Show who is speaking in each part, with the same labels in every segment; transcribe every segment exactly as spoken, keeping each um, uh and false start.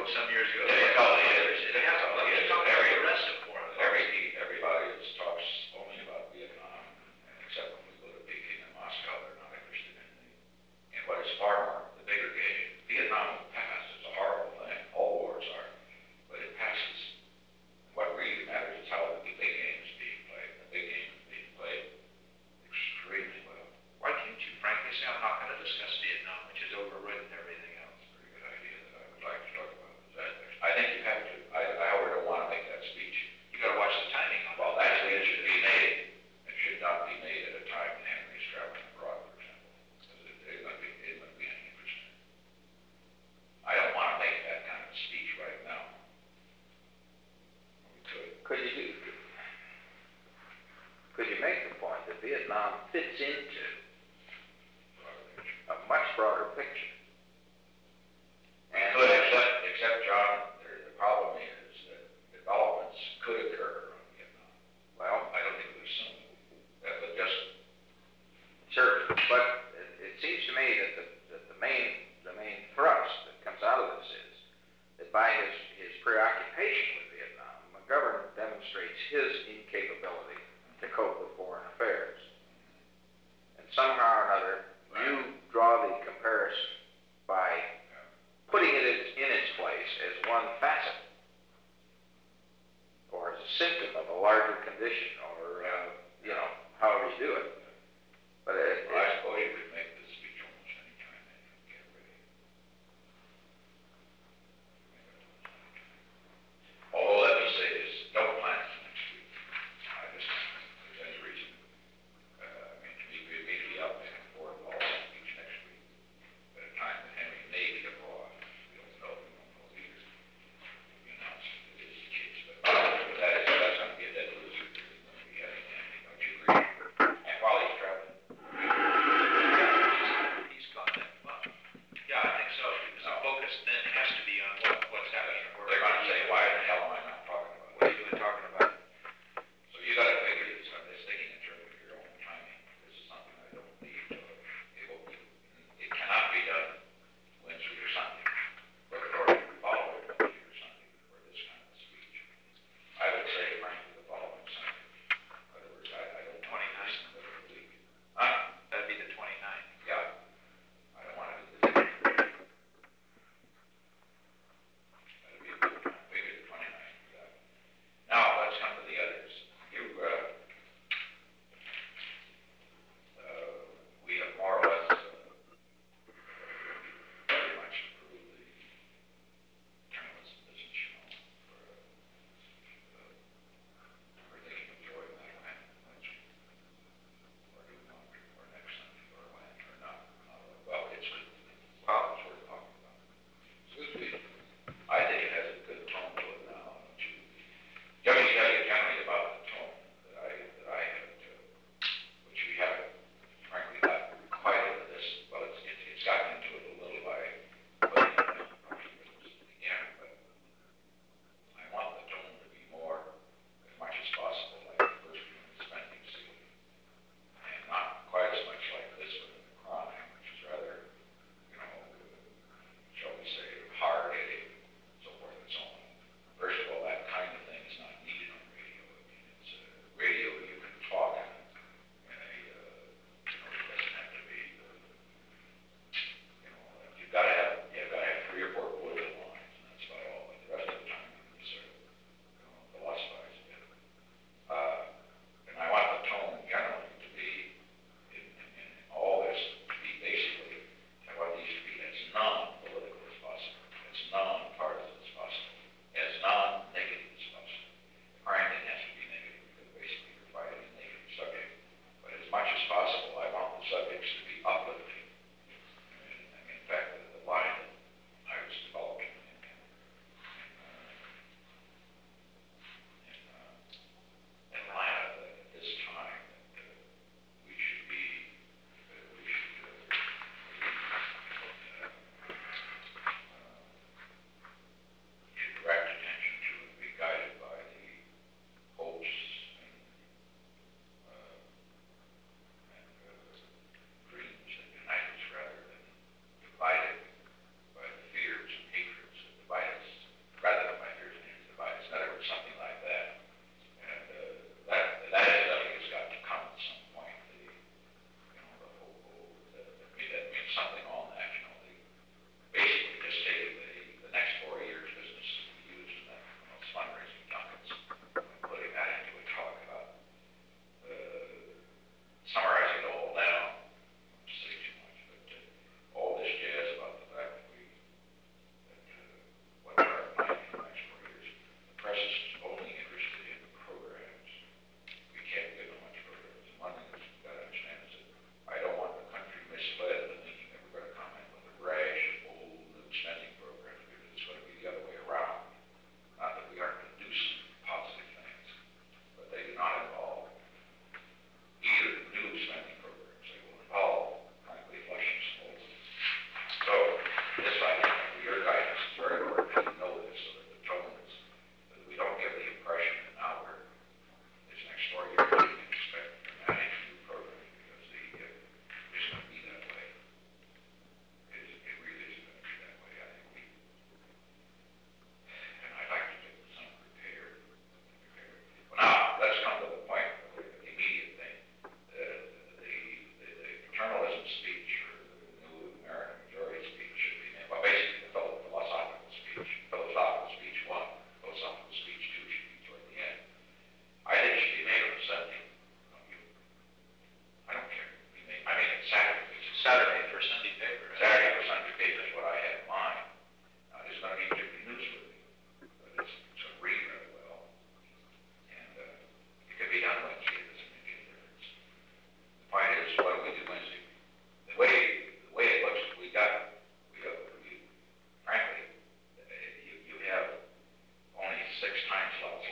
Speaker 1: book some years ago.
Speaker 2: Yeah,
Speaker 1: They
Speaker 2: no,
Speaker 1: call it,
Speaker 2: it-
Speaker 1: they have to,
Speaker 2: it-
Speaker 1: they
Speaker 2: it's
Speaker 1: talk about
Speaker 2: very-
Speaker 1: the rest of foreign
Speaker 2: Every,
Speaker 1: policy.
Speaker 2: everybody is talks only about Vietnam, and except when we go to Peking and Moscow, they're not interested in the, in what is far more, the bigger game. Vietnam will pass, it's a horrible thing, all wars are, but it passes. What really matters is how the big game is being played. The big game is being played extremely well.
Speaker 1: Why can't you frankly say, I'm not gonna discuss Vietnam, which is overridden everything else?
Speaker 2: Pretty good idea that I would like to talk about. That, I think you have to, I, I however don't want to make that speech.
Speaker 1: You gotta watch the timing on
Speaker 2: Well,
Speaker 1: that.
Speaker 2: actually, it should be made, it should not be made at a time when Henry's traveling abroad, for example, because it, it wouldn't be, it wouldn't be any interest. I don't want to make that kind of speech right now. We could.
Speaker 3: Could you do, could you make the point that Vietnam fits into a much broader picture?
Speaker 2: We could, except, except, John, there, the problem is that developments could occur on Vietnam.
Speaker 3: Well,
Speaker 2: I don't think it was soon. That would just,
Speaker 3: sure, but it, it seems to me that the, that the main, the main thrust that comes out of this is that by his, his preoccupation with Vietnam, McGovern demonstrates his incapability to cope with foreign affairs. And somehow or another, you draw the comparison by putting it in, in its place as one facet, or as a symptom of a larger condition, or, uh, you know, however you do it. But it,
Speaker 2: well, I
Speaker 3: it,
Speaker 2: suppose you could make this speech almost any time and get ready. Although, let me say this, no plans for next week. I just, if there's any reason, uh, I mean, to me, we may be up and forth all speech next week, at a time that Henry may be abroad. We don't know, we don't know either. We announced it is the case, but, but that is, that's gonna be a dead loser. There's gonna be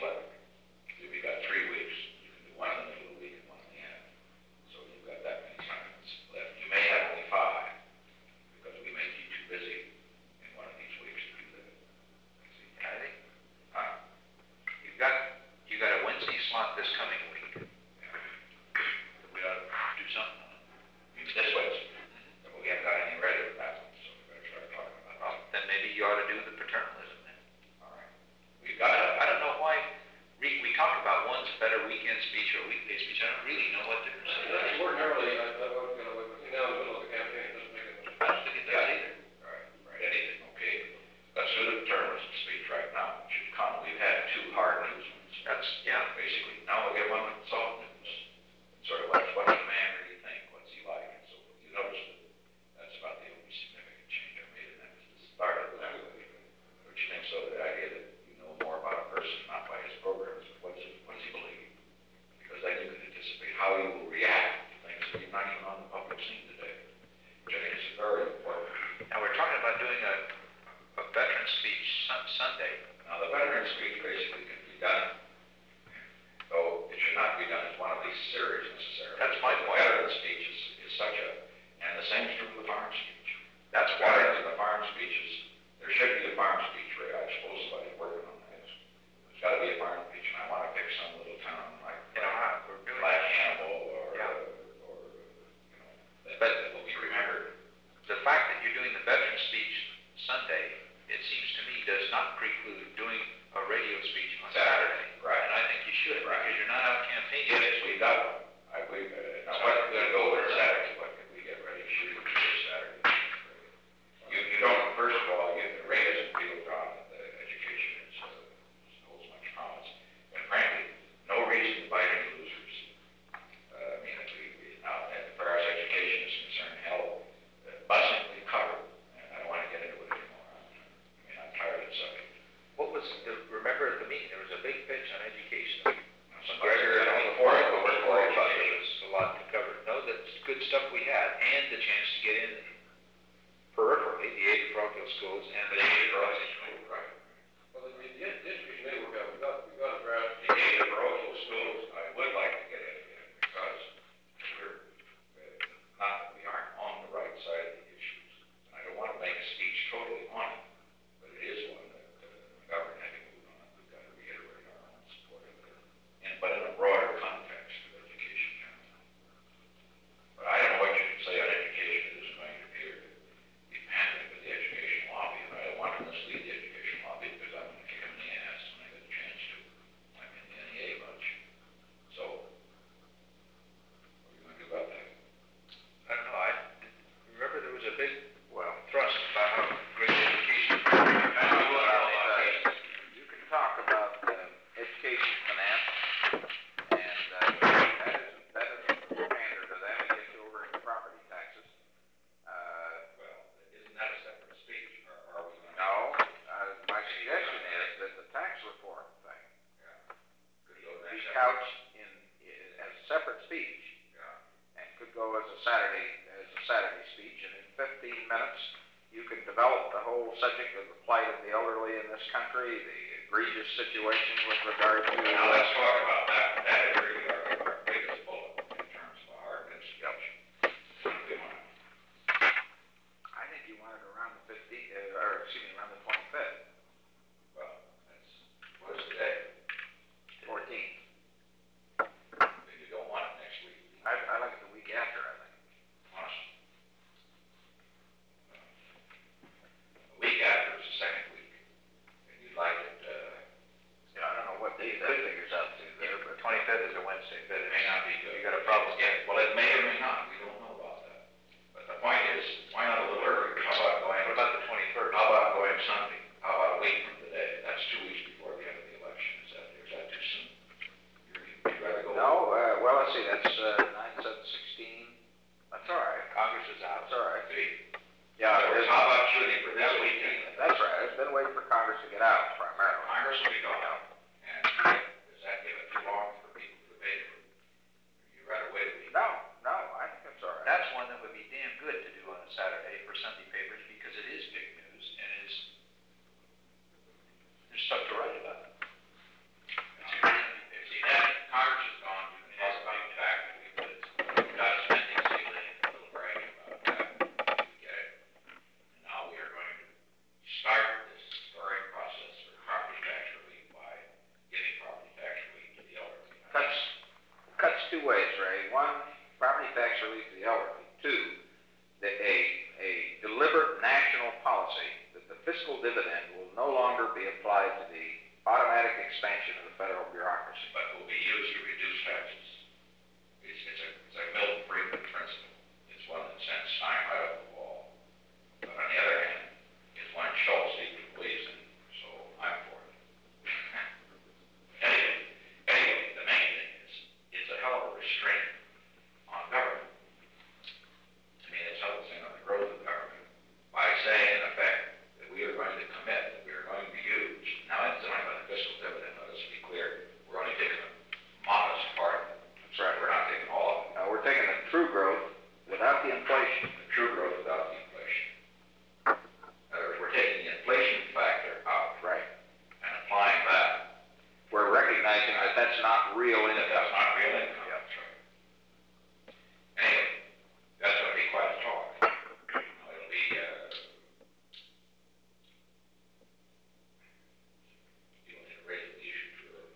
Speaker 2: split. If you got three weeks, you can do one in the middle of the week and one in the end. So you've got that many assignments left. You may have only five, because we may keep you busy in one of these weeks to do that. See,
Speaker 3: I think,
Speaker 2: huh?
Speaker 3: you've got, you got a Wednesday slot this coming week. We ought to do something on it.
Speaker 2: You this Wednesday, but we haven't got any ready with that one, so we better start talking about
Speaker 3: Well,
Speaker 2: that.
Speaker 3: then maybe you ought to do the paternalism then.
Speaker 2: All right. We've got
Speaker 3: I
Speaker 2: a,
Speaker 3: don't know why, we, we talk about one's a better weekend speech or weekday speech, I don't really know what difference it
Speaker 4: That's
Speaker 3: is.
Speaker 4: ordinarily, I, I, you know, between now and the middle of the campaign, it doesn't make it much.
Speaker 3: I don't think it does either.
Speaker 2: right, right, anything, okay. Let's do the paternalism speech right now. It should come. We've had two hard news ones.
Speaker 3: That's, yeah,
Speaker 2: Basically, now we'll get one with soft news. Sort of what's, what's the man really think? What's he like? And so you notice that that's about the only significant change I made, and that was the start of the which thinks so the idea that you know more about a person not by his programs, but what's his, what's he believe? Because then you can anticipate how he will react to things that you're not even on the public scene today, which I think is very important.
Speaker 3: now we're talking about doing a, a veteran speech sun, Sunday.
Speaker 2: Now, the veteran speech basically can be done, though it should not be done as one of these series necessarily.
Speaker 3: That's my
Speaker 2: The
Speaker 3: point.
Speaker 2: veteran speech is, is such a, and the same is true of the farm speech.
Speaker 3: That's
Speaker 2: The
Speaker 3: why,
Speaker 2: veterans and the farm speeches, there should be a farm speech, Ray. I suppose somebody's working on that. There's gotta be a farm speech, and I wanna pick some little town like,
Speaker 3: you know, how we're doing.
Speaker 2: like Hannibal or,
Speaker 3: Yeah.
Speaker 2: or, you know, that,
Speaker 3: But-
Speaker 2: that will be remembered.
Speaker 3: The fact that you're doing the veteran speech Sunday, it seems to me, does not preclude doing a radio speech on Saturday.
Speaker 2: Right.
Speaker 3: And I think you should,
Speaker 2: Right.
Speaker 3: because you're not out campaigning.
Speaker 2: Yes, we got one. I, we, uh, now what, we're gonna go with Saturday, what can we get ready, shoot for Saturday? You, you don't, first of all, you, the Ray doesn't feel John, that the education is, uh, holds much promise. And frankly, no reason to bite any losers. Uh, I mean, if we, we, now, as far as education is concerned, hell, uh, busingly covered, and I don't wanna get into it anymore. I'm, I mean, I'm tired of the subject.
Speaker 3: What was, the- remember at the meeting, there was a big pitch on education.
Speaker 2: Somebody
Speaker 3: McGregor
Speaker 2: said,
Speaker 3: and all
Speaker 2: "Hey,
Speaker 3: the
Speaker 2: before
Speaker 3: board
Speaker 2: I go,
Speaker 3: members
Speaker 2: before I
Speaker 3: all thought there
Speaker 2: education."
Speaker 3: was a lot to cover. No, that's good stuff we had, and the chance to get in peripherally, the aid of parochial schools and the aid of parochial schools.
Speaker 2: Right.
Speaker 4: Well, the, the, the education may work out, we got, we got a draft.
Speaker 2: The aid of parochial schools, I would like to get into it because we're, uh, not that we aren't on the right side of the issues. And I don't want to make a speech totally on it, but it is one that uh, the government had to move on. We've got to reiterate our own support of it, and but in a broader context of education generally. But I don't know what you can say on education that isn't going to appear to be pandering with the education lobby, and I don't want to mislead the education lobby because I'm going to kick them in the ass when I get a chance to. I'm in the N E A bunch. So, what are you going to do about that?
Speaker 3: I don't know, I, remember there was a big, well, thrust about how great education.
Speaker 2: uh,
Speaker 3: You can talk about, uh, education finance, and, uh, that is, that is a pander to them, it gets you over into property taxes. Uh,
Speaker 2: Well, isn't that a separate speech, or are we going to?
Speaker 3: no, uh, my suggestion is that the tax reform thing
Speaker 2: Could go
Speaker 3: be
Speaker 2: next.
Speaker 3: couched in, i- as a separate speech,
Speaker 2: Yeah.
Speaker 3: and could go as a Saturday, as a Saturday speech, and in fifteen minutes, you can develop the whole subject of the plight of the elderly in this country, the egregious situation with regard to.
Speaker 2: Now, let's talk about that. That is really our, our biggest bullet in terms of our discussion. What do we want?
Speaker 3: I think you want it around the fifteenth, uh, or excuse me, around the twenty-fifth,
Speaker 2: Well, that's, what is today?
Speaker 3: fourteenth.
Speaker 2: If you don't want it next week,
Speaker 3: I, I like it the week after, I think.
Speaker 2: honestly. A week after is the second week, and you'd like it, uh,
Speaker 3: Yeah, I don't know what day that figures out to there, but.
Speaker 5: Twenty-fifth is a Wednesday, but
Speaker 2: it may not be good.
Speaker 5: You got a problem?
Speaker 2: Yeah, well, it may or may not, we don't know about that. But the point is, why not a little earlier? How about going,
Speaker 5: What about the twenty-first?
Speaker 2: how about going Sunday? How about a week from today? That's two weeks before the end of the election. Is that, is that too soon? You're, you'd rather go?
Speaker 3: No, uh, well, let's see, that's, uh, nine, seven, sixteen, that's all right,
Speaker 5: Congress is out.
Speaker 3: that's all right.
Speaker 2: See?
Speaker 3: Yeah,
Speaker 2: So
Speaker 3: it is.
Speaker 2: how about shooting for this weekend?
Speaker 3: That's right, I've been waiting for Congress to get out primarily.
Speaker 2: Congress will be gone out, and does that give it too long for people to debate it? You'd rather wait a week?
Speaker 3: No, no, I think that's all right.
Speaker 5: That's one that would be damn good to do on a Saturday for Sunday papers because it is big news and is, there's stuff to write about.
Speaker 2: Uh,
Speaker 3: dividend will no longer be applied to the automatic expansion of the federal bureaucracy.
Speaker 2: But will be used to reduce taxes. It's, it's a, it's a Milton Friedman principle. It's one that sends Stein right up the wall. But on the other hand, it's one Schultz deeply believes in, so I'm for it. Anyway, anyway, the main thing is, it's a hell of a restraint on government. I mean, it's focusing on the growth of government by saying, in effect, that we are going to commit, that we are going to use. Now, it's not about the fiscal dividend, let us be clear. We're only taking a modest part of it.
Speaker 3: That's right.
Speaker 2: We're not taking all of it.
Speaker 3: Now, we're taking the true growth without the inflation.
Speaker 2: The true growth without the inflation. In other words, we're taking the inflation factor out
Speaker 3: Right.
Speaker 2: and applying that.
Speaker 3: We're recognizing that that's not real
Speaker 2: That
Speaker 3: income.
Speaker 2: that's not real income. That's right. Anyway, that's going to be quite a talk. It'll be, uh, you don't need to raise the issue too early.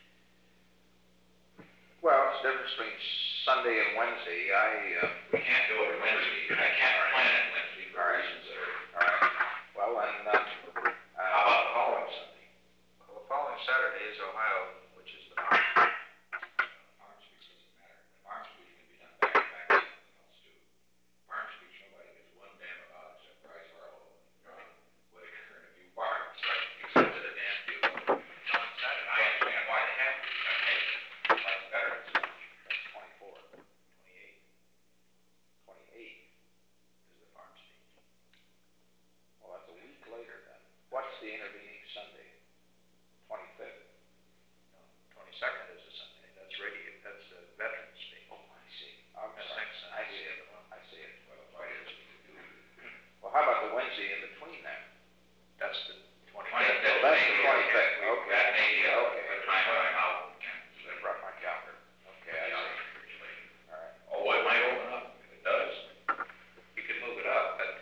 Speaker 3: Well, it's the difference between Sunday and Wednesday. I, uh,
Speaker 2: We can't do it Wednesday. I can't plan it Wednesday for
Speaker 3: All right.
Speaker 2: reasons that are,
Speaker 3: all right. Well, and, uh,
Speaker 2: how
Speaker 3: uh,
Speaker 2: about the following Sunday?
Speaker 5: Well, the following Saturday is Ohio, which is the
Speaker 2: Farm speech doesn't matter. Farm speech can be done back to back with something else too. Farm speech, nobody gives one damn about except Bryce Harlow and John Whitaker and a few farmers.
Speaker 5: except for the damn few on Saturday.
Speaker 2: I understand why they have to, I make it, like the veterans.
Speaker 3: that's twenty-four.
Speaker 5: Twenty-eight
Speaker 3: twenty-eight.
Speaker 5: is the farm speech.
Speaker 3: Well, that's a week later then. What's the intervening Sunday? Twenty-fifth.
Speaker 5: No, twenty-second is a Sunday. That's radio, that's the veterans speech.
Speaker 3: Oh, I see. I'm
Speaker 5: That's
Speaker 3: sorry.
Speaker 5: next
Speaker 3: I
Speaker 5: Sunday.
Speaker 3: see it. I see it.
Speaker 2: Well, why is it we do?
Speaker 3: Well, how about the Wednesday in between then?
Speaker 5: That's the twenty-fifth.
Speaker 3: Oh, that's the twenty-fifth. Okay.
Speaker 2: That may be, uh,
Speaker 3: Okay.
Speaker 2: a time when I'm out and can't.
Speaker 3: I brought my calendar. Okay, I see. All right.
Speaker 2: Oh, it might open up, if it does.
Speaker 5: You could move it up, but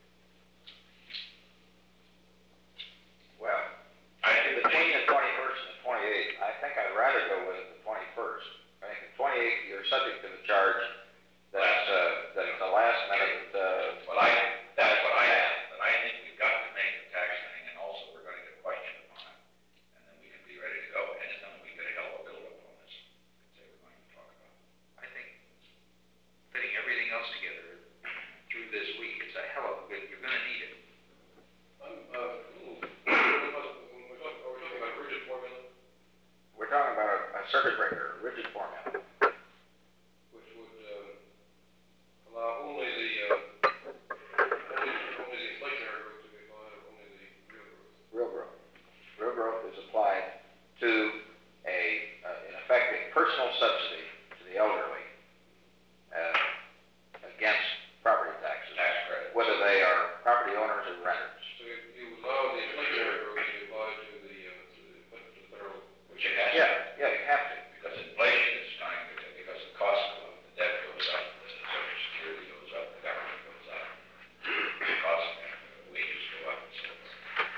Speaker 3: Well,
Speaker 2: I think the
Speaker 3: between the twenty-first and the twenty-eighth, I think I'd rather go with the twenty-first. I think the twenty-eighth, you're subject to the charge that, uh, that the last minute, uh,
Speaker 2: Well, I, that's what I have, but I think we've got to make the tax thing, and also we're gonna get questioned upon it. And then we can be ready to go, and then we get a hell of a build-up on this, say we're going to talk about.
Speaker 5: I think fitting everything else together through this week, it's a hell of a good, you're gonna need it.
Speaker 4: I'm, uh, ooh, when we're talking, are we talking about rigid formula,
Speaker 3: we're talking about a, a circuit breaker, a rigid formula.
Speaker 4: which would, um, allow only the, uh, only, only the inflationary growth to be applied, or only the real growth?
Speaker 3: Real growth. Real growth is applied to a, uh, in effect, a personal subsidy to the elderly, uh, against property taxes,
Speaker 2: Tax credit.
Speaker 3: whether they are property owners or renters.
Speaker 4: So you, you allow the inflationary growth to be applied to the, uh, to the, to the federal,
Speaker 2: Which it has to.
Speaker 3: Yeah, yeah, you have to.
Speaker 2: Because inflation is going to, because the cost of the debt goes up, the social security goes up, the government goes up, the cost of wages go up, and so forth.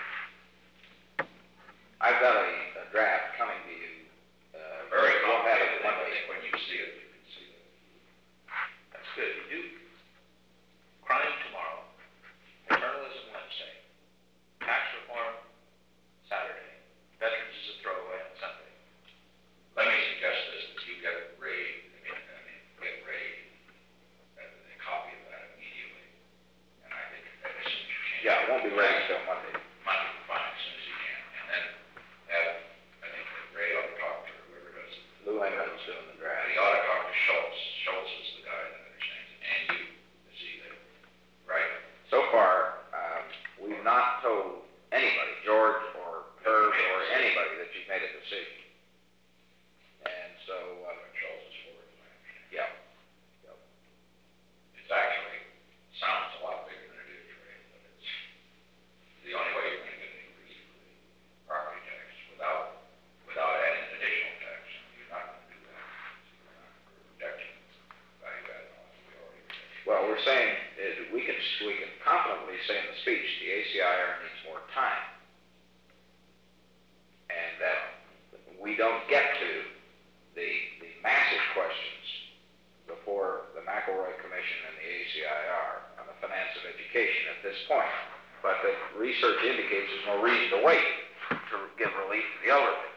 Speaker 3: I've got a, a draft coming to you. Uh,
Speaker 2: Very
Speaker 3: we'll have
Speaker 2: complicated,
Speaker 3: it
Speaker 2: I
Speaker 3: Monday.
Speaker 2: think when you see it, you can see it.
Speaker 5: That's good. You do crime tomorrow, journalism Wednesday, tax reform Saturday, veterans is a throwaway on Sunday.
Speaker 2: Let me suggest this, that you get Ray, I mean, I mean, get Ray a, a copy of that immediately. And I think that as soon as you change.
Speaker 3: Yeah, it won't be ready till Monday.
Speaker 2: Monday, fine, as soon as you can. And then have, I think that Ray ought to talk to whoever does it.
Speaker 3: Lou Enman's doing the draft.
Speaker 2: He ought to talk to Schultz. Schultz is the guy that understands it, and you, to see that, right?
Speaker 3: So far, um, we've not told anybody, George or Herb or anybody, that you've made a decision. And so, uh,
Speaker 2: But Schultz is for it, as I understand.
Speaker 3: yeah.
Speaker 2: It's actually, sounds a lot bigger than it is, Ray, but it's the only way you're gonna get an increase for the property tax without, without adding an additional tax. You're not gonna do that. You're not rejecting value added on it, we already rejected.
Speaker 3: Well, we're saying, uh, we can, we can confidently say in the speech, the A C I R needs more time. And that we research indicates there's no reason to wait to give relief to the elderly.